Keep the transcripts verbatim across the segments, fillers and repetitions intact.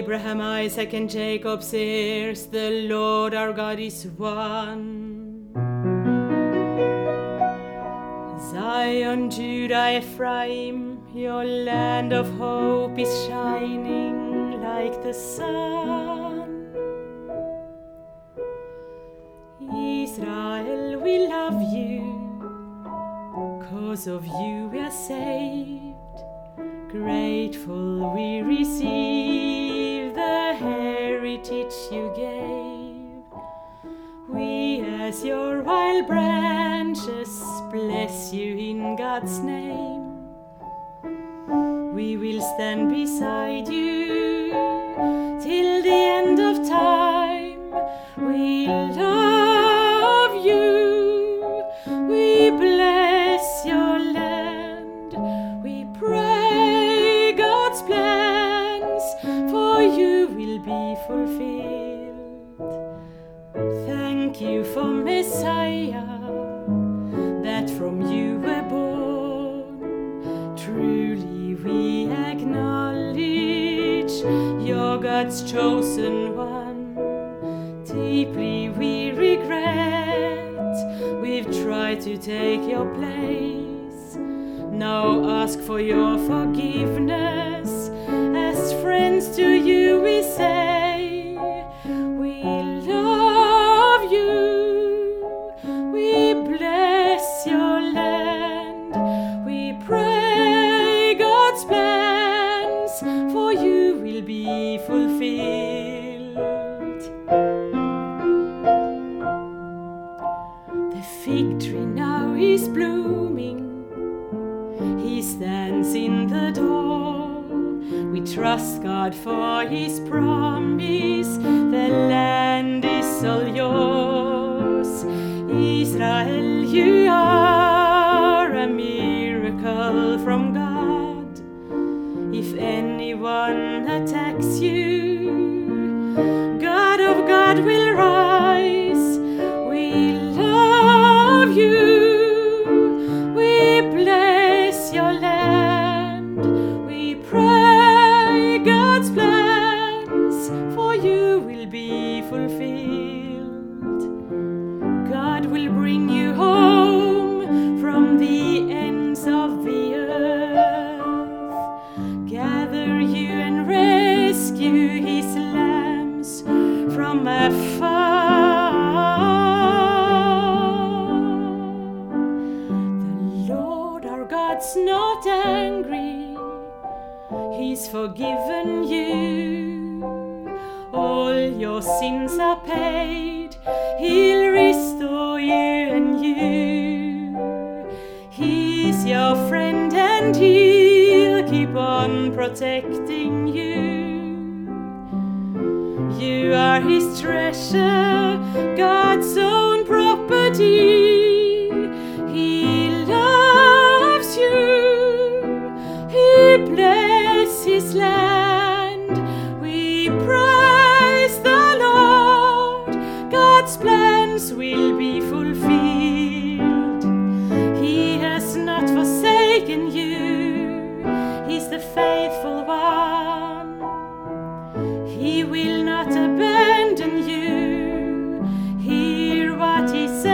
Abraham, Isaac, and Jacob's heirs, the Lord our God is one. Zion, Judah, Ephraim, your land of hope is shining like the sun. Israel, we love you, 'cause of you we are saved. Grateful we receive the heritage you gave. We as your wild branches bless you in God's name. We will stand beside you till the end of time. We love you, we bless your land. We pray God's plans for you will be fulfilled. Thank you for Messiah, that from you were born. Truly we acknowledge you're God's chosen one. Deeply we regret we've tried to take your place. Now ask for your forgiveness. As friends to you we say, we love you, we bless your land. We pray God's plans for you will be fulfilled. The fig tree now is blooming, he stands in the door. We trust God for his promise, the land is all yours. Israel, you are a miracle from God. If anyone attacks you, God of God will rise. We love you, we bless your land. We pray God's plans for you will be fulfilled. God will bring you home from the ends of the earth, gather you and rescue his lambs from afar. The Lord our God's not angry, he's forgiven you. All your sins are paid, he'll restore you and you. He's your friend and he'll keep on protecting you. You are his treasure, God's own property. He loves you, he blesses his land. We praise the Lord, God's plans will be fulfilled. He has not forsaken you, he's the faithful one. He will not abandon you, hear what he says.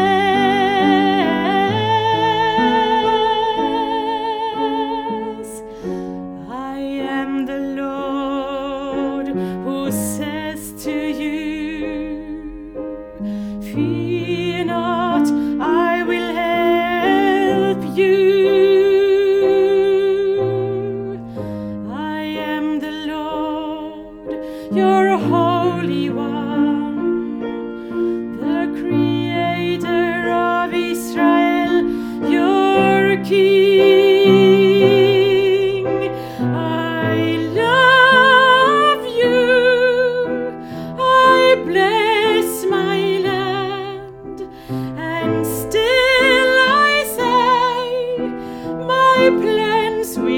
I am the Lord who says to you, fear not, I will help you. I am the Lord, your Holy One, the Creator of Israel, your King. I love you, I bless my land, and still I say, my plans will